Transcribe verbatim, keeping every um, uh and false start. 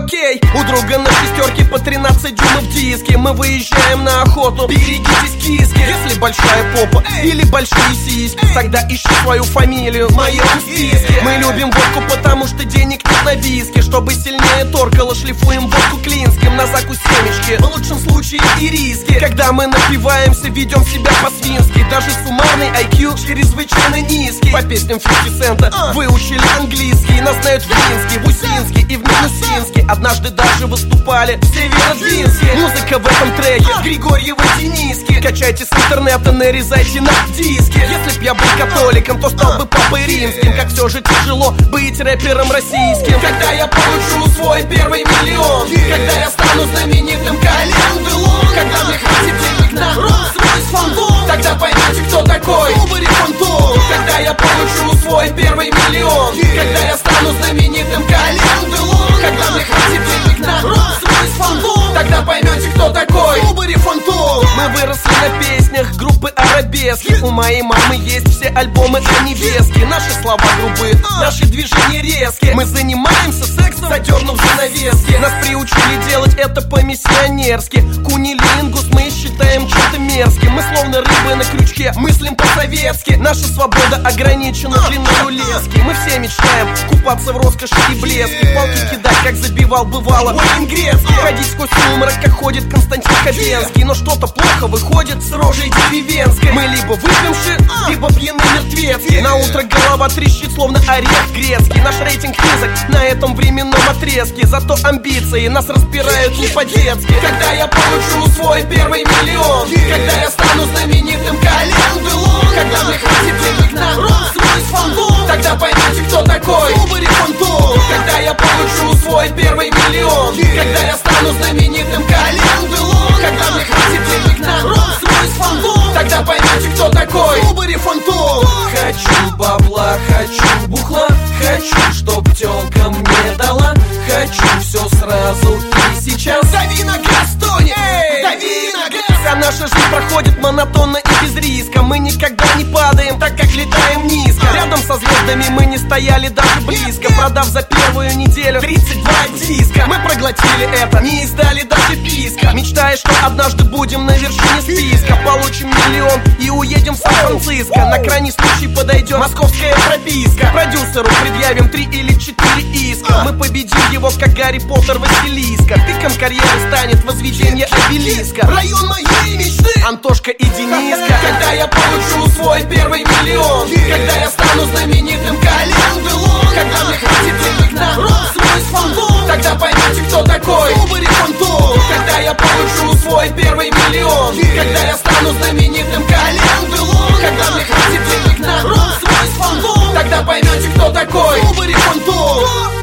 окей. У друга на шестерке по тринадцать дюймов диски. Мы выезжаем на охоту, берегитесь киски. Если большая попа или большие сиськи, тогда ищи свою фамилию в моем списке. Мы любим водку, потому что денег нет на виски. Чтобы сильнее торкало, шлифуем водку клинским. На закусь семечки, в лучшем случае и риски. Когда мы напиваемся, ведем себя по-свински. Даже суммарный ай кью чрезвычайно низкий. По песням фифти цента выучили английский. Нас знают в Минске, в Усинске и в Минусинске. Однажды даже выступали в Северодвинске. Музыка в этом треке Григорьева Дениски. Качайте с интернета, нарезайте на диски. Если б я был католиком, то стал бы папой римским. Как все же тяжело быть рэпером российским. Когда я получу свой первый миллион, когда я стану знаменитым Колен Делон, когда мне хватит денег на Rolls-Royce Phantom, тогда поймете, кто такой Subaru Phantom. Когда я получу свой первый миллион, когда я стану знаменитым Колен Делон, когда мне хватит денег на Rolls-Royce Phantom, тогда поймете, кто такой Subaru Phantom. Мы выросли на песнях группы арабески. У моей мамы есть все альбомы о невестке. Наши слова грубые, наши движения резкие. Мы занимаемся сексом, задернув занавески. Нас приучили делать это по-миссионерски. Кунилингус мы считаем чем-то мерзким. Мы словно рыбы на крючке, мыслим по-советски. Наша свобода ограничена длиною лески. Мы все мечтаем купаться в роскоши и блеске. Палки кидать, как забивал бывало Уэйн Грецкий. Ходить сквозь сумрак, как ходит Константин Хабенский. Но что-то плохо выходит с рожей деревенской. Мы либо выпьемши, либо пьяны мертвецки. На утро голова трещит, словно орех грецкий. Наш рейтинг низок на этом временном отрезке. Зато амбиции нас распирают не по-детски. Когда я получу свой первый миллион, когда я стану знаменитым Колен Делон, когда мне хватит денег на Rolls-Royce Phantom, тогда поймете, кто такой Subaru Phantom. Когда я получу свой первый миллион, когда я стану знаменитым Колен Делон, когда мне хватит денег на Rolls-Royce Phantom, тогда поймете, кто такой Subaru Phantom. Хочу бабла, хочу бухла, хочу, чтоб тёлка мне дала. Хочу все сразу и сейчас. Дави на газ, Тони! Дави на газ! Вся наша жизнь проходит монотонно и без риска. Мы никогда не падаем, так как летаем низко. Рядом со звездами мы не стояли даже близко. Продав за первую неделю тридцать два диска. Мы проглотили это, не издали даже писка. Мечтая, что однажды будем на вершине списка. Получим миллион и уедем в Сан-Франциско. На крайний случай подойдет московская прописка. Продюсеру предъявим три или четыре иска. Мы победим его, как Гарри Поттер Василиска. Пиком карьеры станет возведение обелиска. Район моей мечты Антошка и Дениска. Когда я получу свой первый миллион, когда я стану знаменитым Колен Делон, когда мне хватит денег на Rolls-Royce Phantom, тогда поймете, кто такой Subaru Phantom. Когда я получу свой первый миллион, когда я стану знаменитым Колен Делон, когда мне хватит денег на Rolls-Royce Phantom, тогда поймете, кто такой Subaru Phantom.